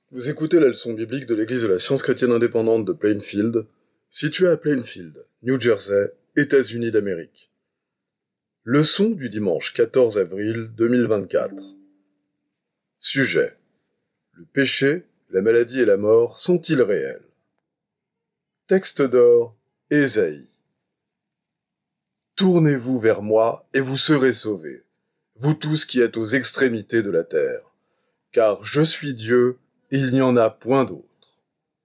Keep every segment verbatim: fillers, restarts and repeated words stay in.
Vous écoutez la leçon biblique de l'Église de la Science chrétienne indépendante de Plainfield, située à Plainfield, New Jersey, États-Unis d'Amérique. Leçon du dimanche quatorze avril deux mille vingt-quatre. Sujet: le péché, la maladie et la mort sont-ils réels? Texte d'or, Ésaïe. Tournez-vous vers moi et vous serez sauvés, vous tous qui êtes aux extrémités de la terre, car je suis Dieu et il n'y en a point d'autre.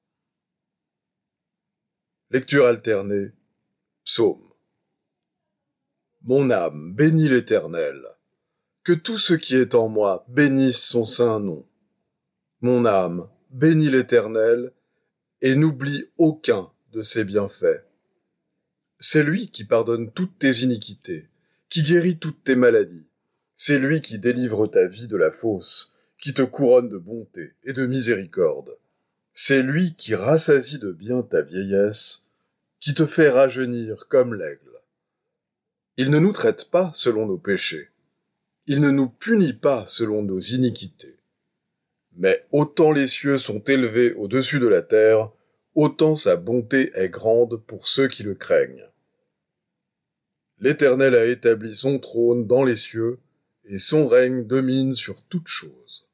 Lecture alternée, Psaume. Mon âme bénit l'Éternel. Que tout ce qui est en moi bénisse son saint nom. Mon âme bénit l'Éternel et n'oublie aucun de ses bienfaits. C'est lui qui pardonne toutes tes iniquités, qui guérit toutes tes maladies. C'est lui qui délivre ta vie de la fosse, qui te couronne de bonté et de miséricorde. C'est lui qui rassasie de bien ta vieillesse, qui te fait rajeunir comme l'aigle. Il ne nous traite pas selon nos péchés. Il ne nous punit pas selon nos iniquités. Mais autant les cieux sont élevés au-dessus de la terre, autant sa bonté est grande pour ceux qui le craignent. L'Éternel a établi son trône dans les cieux, et son règne domine sur toutes choses.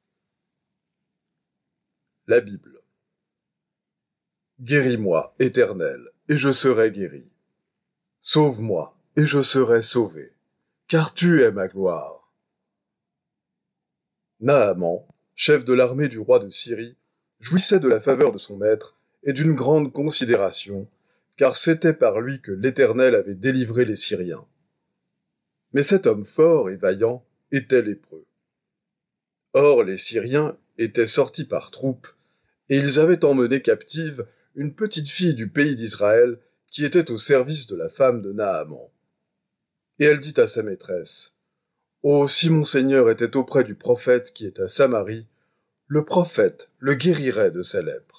La Bible. Guéris-moi, Éternel, et je serai guéri. Sauve-moi, et je serai sauvé, car tu es ma gloire. Naaman, chef de l'armée du roi de Syrie, jouissait de la faveur de son maître et d'une grande considération, car c'était par lui que l'Éternel avait délivré les Syriens. Mais cet homme fort et vaillant était lépreux. Or les Syriens étaient sortis par troupes, et ils avaient emmené captive une petite fille du pays d'Israël qui était au service de la femme de Naaman. Et elle dit à sa maîtresse: « Oh, si mon Seigneur était auprès du prophète qui est à Samarie, le prophète le guérirait de sa lèpre. »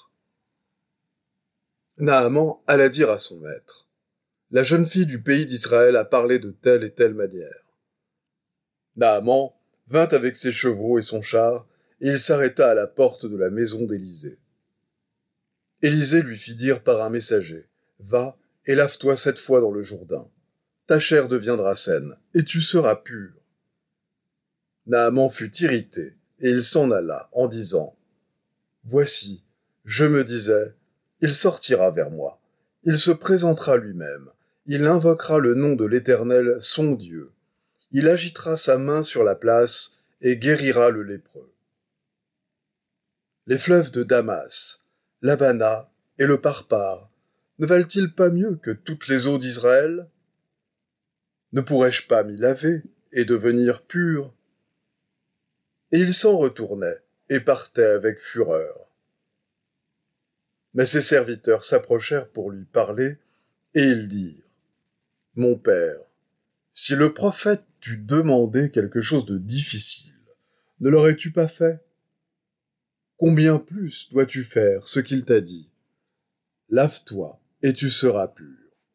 Naaman alla dire à son maître: « La jeune fille du pays d'Israël a parlé de telle et telle manière. » Naaman vint avec ses chevaux et son char, et il s'arrêta à la porte de la maison d'Élisée. Élisée lui fit dire par un messager: « Va et lave-toi sept fois dans le Jourdain. Ta chair deviendra saine, et tu seras pur. » Naaman fut irrité, et il s'en alla, en disant: « Voici, je me disais, il sortira vers moi, il se présentera lui-même, il invoquera le nom de l'Éternel, son Dieu. Il agitera sa main sur la place et guérira le lépreux. » Les fleuves de Damas, l'Abana et le Parpar ne valent-ils pas mieux que toutes les eaux d'Israël? Ne pourrais-je pas m'y laver et devenir pur? Et il s'en retournait et partait avec fureur. Mais ses serviteurs s'approchèrent pour lui parler, et ils dirent: « Mon père, si le prophète t'eût demandé quelque chose de difficile, ne l'aurais-tu pas fait? Combien plus dois-tu faire ce qu'il t'a dit? Lave-toi, et tu seras pur. »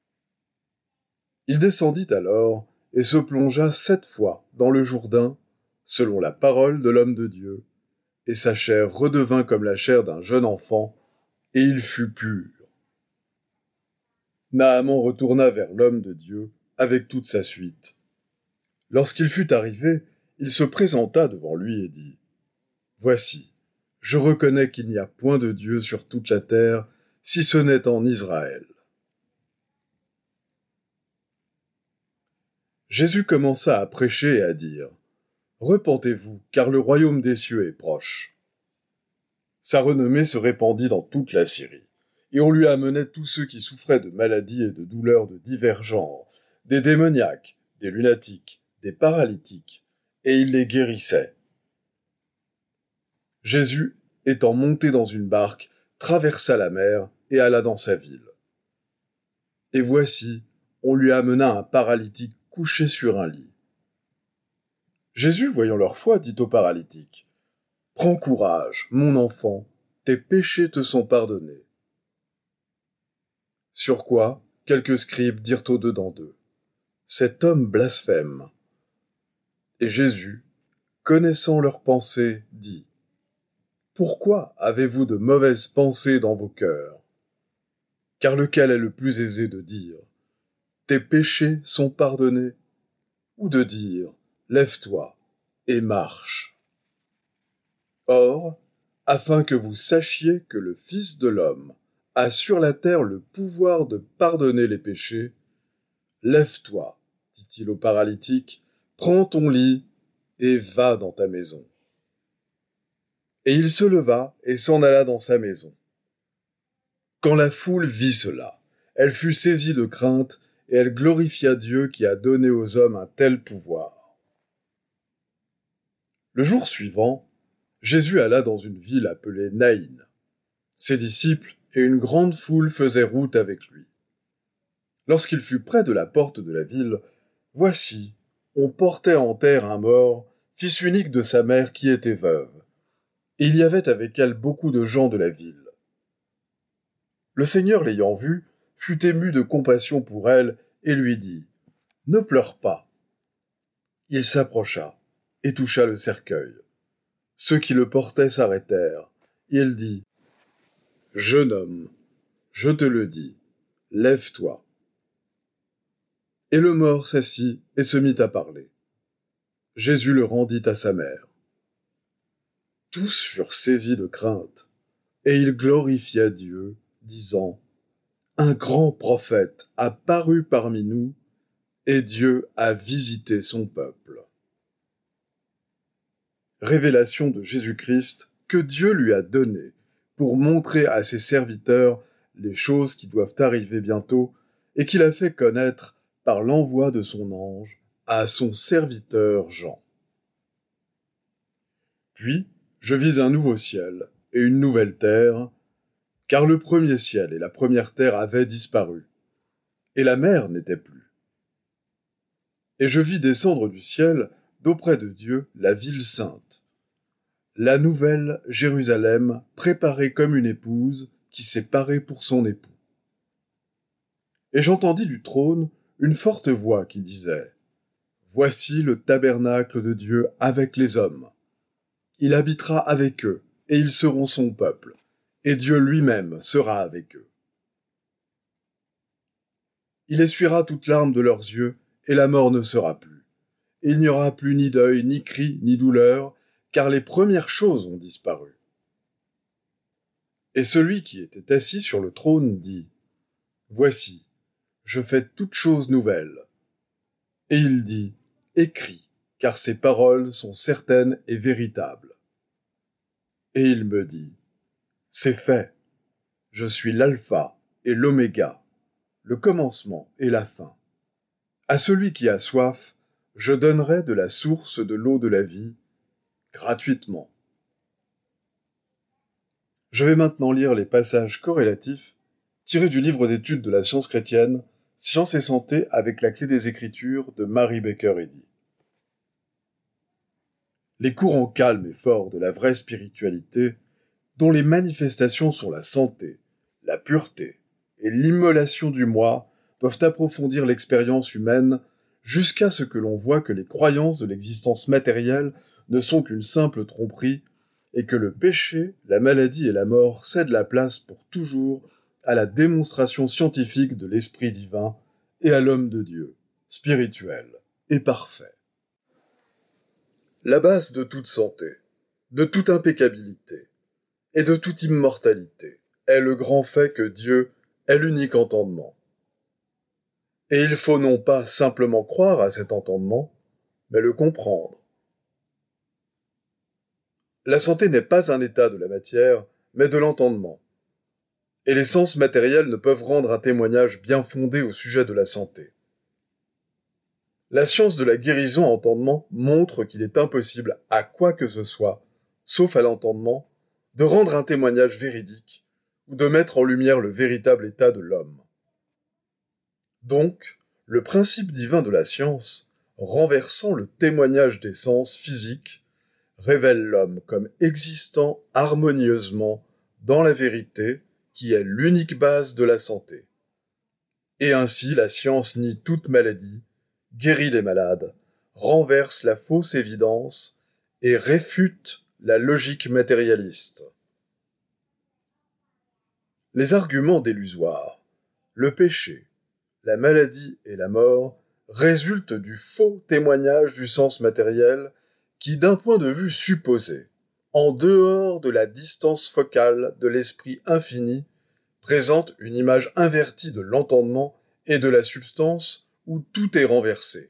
Il descendit alors, et se plongea sept fois dans le Jourdain, selon la parole de l'homme de Dieu, et sa chair redevint comme la chair d'un jeune enfant, et il fut pur. Naaman retourna vers l'homme de Dieu avec toute sa suite. Lorsqu'il fut arrivé, il se présenta devant lui et dit: « Voici, je reconnais qu'il n'y a point de Dieu sur toute la terre, si ce n'est en Israël. » Jésus commença à prêcher et à dire: « Repentez-vous, car le royaume des cieux est proche. » Sa renommée se répandit dans toute la Syrie, et on lui amenait tous ceux qui souffraient de maladies et de douleurs de divers genres, des démoniaques, des lunatiques, des paralytiques, et il les guérissait. Jésus, étant monté dans une barque, traversa la mer et alla dans sa ville. Et voici, on lui amena un paralytique couché sur un lit. Jésus, voyant leur foi, dit au paralytique: « Prends courage, mon enfant, tes péchés te sont pardonnés. » Sur quoi, quelques scribes dirent au-dedans d'eux: « Cet homme blasphème. » Et Jésus, connaissant leurs pensées, dit: pourquoi avez-vous de mauvaises pensées dans vos cœurs? Car lequel est le plus aisé de dire « Tes péchés sont pardonnés » ou de dire « Lève-toi et marche ». Or, afin que vous sachiez que le Fils de l'homme a sur la terre le pouvoir de pardonner les péchés, lève-toi, dit-il au paralytique, prends ton lit et va dans ta maison. Et il se leva et s'en alla dans sa maison. Quand la foule vit cela, elle fut saisie de crainte et elle glorifia Dieu qui a donné aux hommes un tel pouvoir. Le jour suivant, Jésus alla dans une ville appelée Naïn. Ses disciples et une grande foule faisaient route avec lui. Lorsqu'il fut près de la porte de la ville, voici, on portait en terre un mort, fils unique de sa mère qui était veuve. Et il y avait avec elle beaucoup de gens de la ville. Le Seigneur l'ayant vue, fut ému de compassion pour elle et lui dit « Ne pleure pas ». Il s'approcha et toucha le cercueil. Ceux qui le portaient s'arrêtèrent. Il dit « Jeune homme, je te le dis, lève-toi ». Et le mort s'assit et se mit à parler. Jésus le rendit à sa mère. Tous furent saisis de crainte, et ils glorifiaient Dieu, disant « Un grand prophète a paru parmi nous, et Dieu a visité son peuple. » Révélation de Jésus-Christ que Dieu lui a donnée pour montrer à ses serviteurs les choses qui doivent arriver bientôt et qu'il a fait connaître par l'envoi de son ange à son serviteur Jean. Puis, je vis un nouveau ciel et une nouvelle terre, car le premier ciel et la première terre avaient disparu, et la mer n'était plus. Et je vis descendre du ciel, d'auprès de Dieu, la ville sainte, la nouvelle Jérusalem, préparée comme une épouse qui s'est parée pour son époux. Et j'entendis du trône une forte voix qui disait « Voici le tabernacle de Dieu avec les hommes. Il habitera avec eux, et ils seront son peuple, et Dieu lui-même sera avec eux. Il essuiera toute larme de leurs yeux, et la mort ne sera plus. Et il n'y aura plus ni deuil, ni cri, ni douleur, car les premières choses ont disparu. » Et celui qui était assis sur le trône dit « Voici, je fais toutes choses nouvelles. » Et il dit « Écris, car ces paroles sont certaines et véritables. » Et il me dit « C'est fait. Je suis l'alpha et l'oméga, le commencement et la fin. À celui qui a soif, je donnerai de la source de l'eau de la vie, gratuitement. » Je vais maintenant lire les passages corrélatifs tirés du livre d'études de la science chrétienne, Science et santé avec la clé des Écritures de Mary Baker Eddy. Les courants calmes et forts de la vraie spiritualité, dont les manifestations sont la santé, la pureté et l'immolation du moi, doivent approfondir l'expérience humaine jusqu'à ce que l'on voit que les croyances de l'existence matérielle ne sont qu'une simple tromperie et que le péché, la maladie et la mort cèdent la place pour toujours à la démonstration scientifique de l'Esprit divin et à l'homme de Dieu, spirituel et parfait. La base de toute santé, de toute impeccabilité et de toute immortalité est le grand fait que Dieu est l'unique entendement. Et il faut non pas simplement croire à cet entendement, mais le comprendre. La santé n'est pas un état de la matière, mais de l'entendement. Et les sens matériels ne peuvent rendre un témoignage bien fondé au sujet de la santé. La science de la guérison à entendement montre qu'il est impossible à quoi que ce soit, sauf à l'entendement, de rendre un témoignage véridique ou de mettre en lumière le véritable état de l'homme. Donc, le principe divin de la science, renversant le témoignage des sens physiques, révèle l'homme comme existant harmonieusement dans la vérité qui est l'unique base de la santé. Et ainsi la science nie toute maladie, guérit les malades, renverse la fausse évidence et réfute la logique matérialiste. Les arguments délusoires, le péché, la maladie et la mort résultent du faux témoignage du sens matériel qui, d'un point de vue supposé, en dehors de la distance focale de l'esprit infini, présente une image invertie de l'entendement et de la substance où tout est renversé.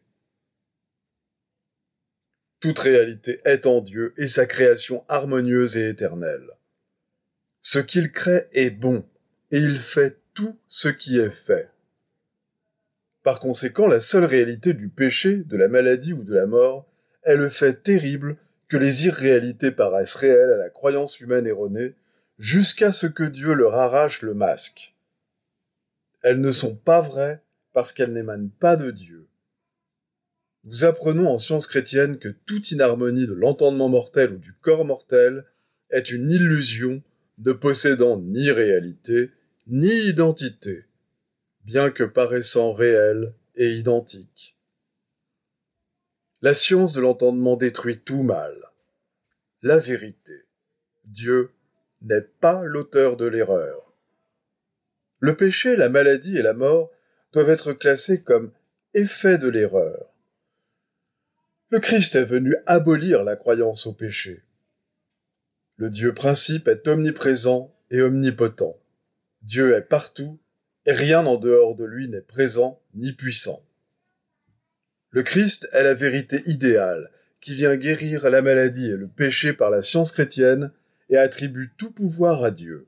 Toute réalité est en Dieu et sa création harmonieuse et éternelle. Ce qu'il crée est bon, et il fait tout ce qui est fait. Par conséquent, la seule réalité du péché, de la maladie ou de la mort est le fait terrible que les irréalités paraissent réelles à la croyance humaine erronée, jusqu'à ce que Dieu leur arrache le masque. Elles ne sont pas vraies parce qu'elles n'émanent pas de Dieu. Nous apprenons en sciences chrétiennes que toute inharmonie de l'entendement mortel ou du corps mortel est une illusion ne possédant ni réalité, ni identité, bien que paraissant réelle et identique. La science de l'entendement détruit tout mal. La vérité, Dieu, n'est pas l'auteur de l'erreur. Le péché, la maladie et la mort doivent être classés comme effets de l'erreur. Le Christ est venu abolir la croyance au péché. Le Dieu principe est omniprésent et omnipotent. Dieu est partout, et rien en dehors de lui n'est présent ni puissant. Le Christ est la vérité idéale, qui vient guérir la maladie et le péché par la science chrétienne et attribue tout pouvoir à Dieu.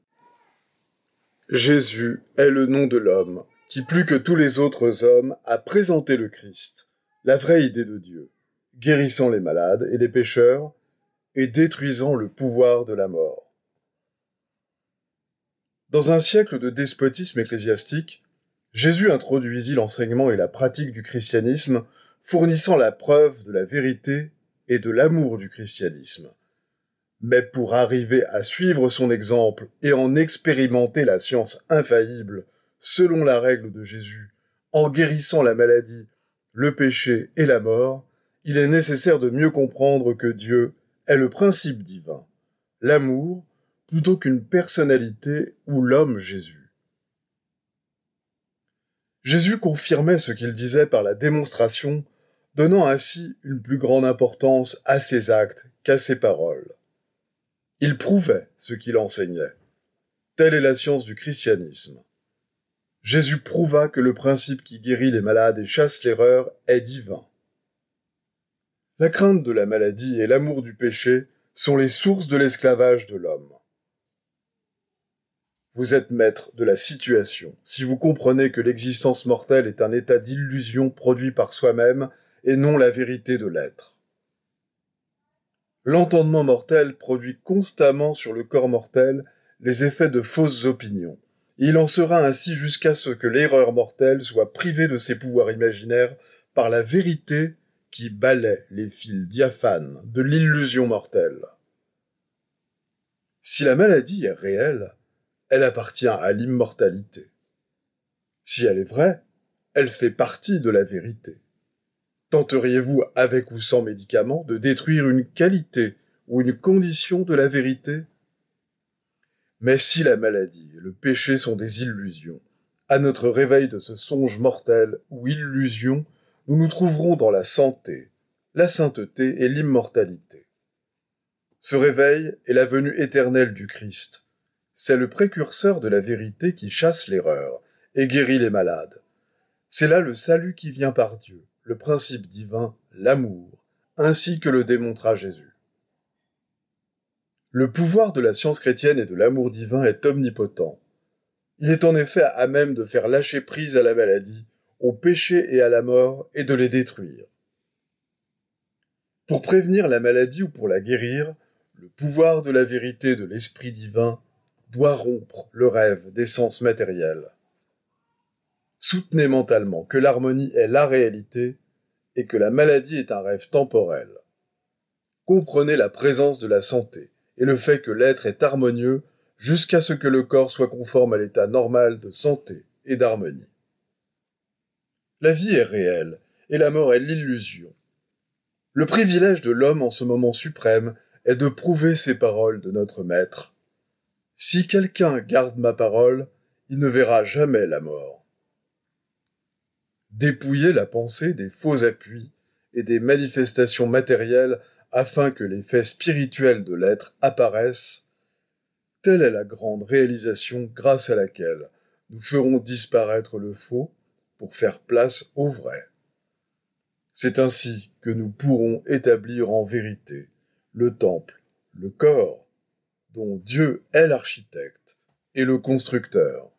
Jésus est le nom de l'homme, qui plus que tous les autres hommes a présenté le Christ, la vraie idée de Dieu, guérissant les malades et les pécheurs, et détruisant le pouvoir de la mort. Dans un siècle de despotisme ecclésiastique, Jésus introduisit l'enseignement et la pratique du christianisme, fournissant la preuve de la vérité et de l'amour du christianisme. Mais pour arriver à suivre son exemple et en expérimenter la science infaillible, selon la règle de Jésus, en guérissant la maladie, le péché et la mort, il est nécessaire de mieux comprendre que Dieu est le principe divin, l'amour, plutôt qu'une personnalité ou l'homme Jésus. Jésus confirmait ce qu'il disait par la démonstration, donnant ainsi une plus grande importance à ses actes qu'à ses paroles. Il prouvait ce qu'il enseignait. Telle est la science du christianisme. Jésus prouva que le principe qui guérit les malades et chasse l'erreur est divin. La crainte de la maladie et l'amour du péché sont les sources de l'esclavage de l'homme. Vous êtes maître de la situation si vous comprenez que l'existence mortelle est un état d'illusion produit par soi-même et non la vérité de l'être. L'entendement mortel produit constamment sur le corps mortel les effets de fausses opinions. Il en sera ainsi jusqu'à ce que l'erreur mortelle soit privée de ses pouvoirs imaginaires par la vérité qui balaie les fils diaphanes de l'illusion mortelle. Si la maladie est réelle, elle appartient à l'immortalité. Si elle est vraie, elle fait partie de la vérité. Tenteriez-vous, avec ou sans médicaments, de détruire une qualité ou une condition de la vérité ? Mais si la maladie et le péché sont des illusions, à notre réveil de ce songe mortel ou illusion, nous nous trouverons dans la santé, la sainteté et l'immortalité. Ce réveil est la venue éternelle du Christ. C'est le précurseur de la vérité qui chasse l'erreur et guérit les malades. C'est là le salut qui vient par Dieu, le principe divin, l'amour, ainsi que le démontra Jésus. Le pouvoir de la science chrétienne et de l'amour divin est omnipotent. Il est en effet à même de faire lâcher prise à la maladie, au péché et à la mort, et de les détruire. Pour prévenir la maladie ou pour la guérir, le pouvoir de la vérité de l'Esprit divin doit rompre le rêve des sens matériels. Soutenez mentalement que l'harmonie est la réalité et que la maladie est un rêve temporel. Comprenez la présence de la santé et le fait que l'être est harmonieux jusqu'à ce que le corps soit conforme à l'état normal de santé et d'harmonie. La vie est réelle et la mort est l'illusion. Le privilège de l'homme en ce moment suprême est de prouver ces paroles de notre Maître. Si quelqu'un garde ma parole, il ne verra jamais la mort. Dépouiller la pensée des faux appuis et des manifestations matérielles afin que les faits spirituels de l'être apparaissent, telle est la grande réalisation grâce à laquelle nous ferons disparaître le faux pour faire place au vrai. C'est ainsi que nous pourrons établir en vérité le temple, le corps, dont Dieu est l'architecte et le constructeur.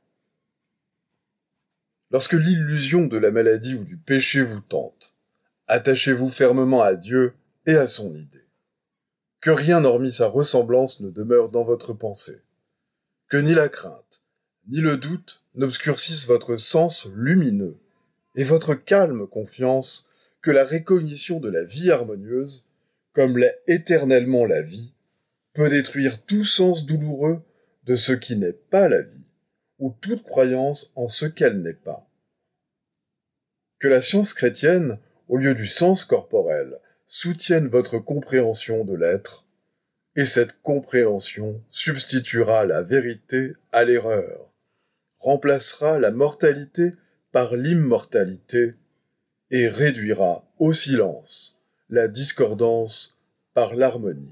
Lorsque l'illusion de la maladie ou du péché vous tente, attachez-vous fermement à Dieu et à son idée. Que rien hormis sa ressemblance ne demeure dans votre pensée. Que ni la crainte, ni le doute n'obscurcissent votre sens lumineux et votre calme confiance que la recognition de la vie harmonieuse, comme l'est éternellement la vie, peut détruire tout sens douloureux de ce qui n'est pas la vie, ou toute croyance en ce qu'elle n'est pas. Que la science chrétienne, au lieu du sens corporel, soutienne votre compréhension de l'être, et cette compréhension substituera la vérité à l'erreur, remplacera la mortalité par l'immortalité, et réduira au silence la discordance par l'harmonie.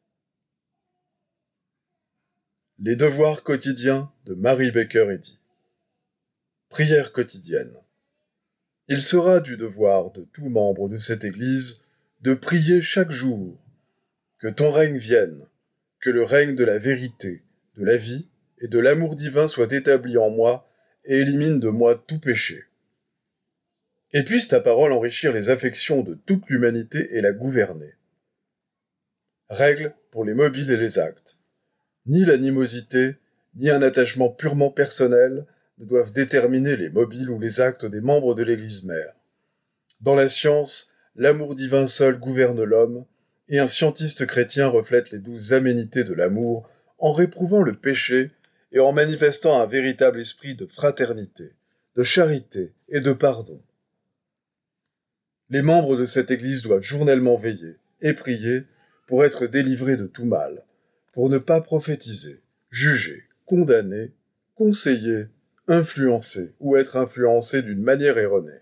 Les devoirs quotidiens de Mary Baker Eddy. Prière quotidienne. Il sera du devoir de tout membre de cette Église de prier chaque jour. Que ton règne vienne, que le règne de la vérité, de la vie et de l'amour divin soit établi en moi et élimine de moi tout péché. Et puisse ta parole enrichir les affections de toute l'humanité et la gouverner. Règle pour les mobiles et les actes. Ni l'animosité, ni un attachement purement personnel ne doivent déterminer les mobiles ou les actes des membres de l'Église mère. Dans la science, l'amour divin seul gouverne l'homme, et un scientiste chrétien reflète les douces aménités de l'amour en réprouvant le péché et en manifestant un véritable esprit de fraternité, de charité et de pardon. Les membres de cette Église doivent journellement veiller et prier pour être délivrés de tout mal, pour ne pas prophétiser, juger, condamner, conseiller, influencer ou être influencés d'une manière erronée.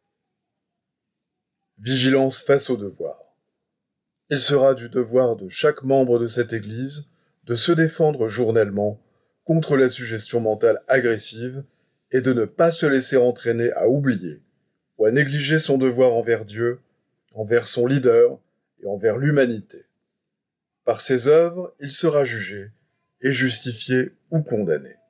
Vigilance face au devoir. Il sera du devoir de chaque membre de cette Église de se défendre journellement contre la suggestion mentale agressive et de ne pas se laisser entraîner à oublier ou à négliger son devoir envers Dieu, envers son leader et envers l'humanité. Par ses œuvres, il sera jugé et justifié ou condamné.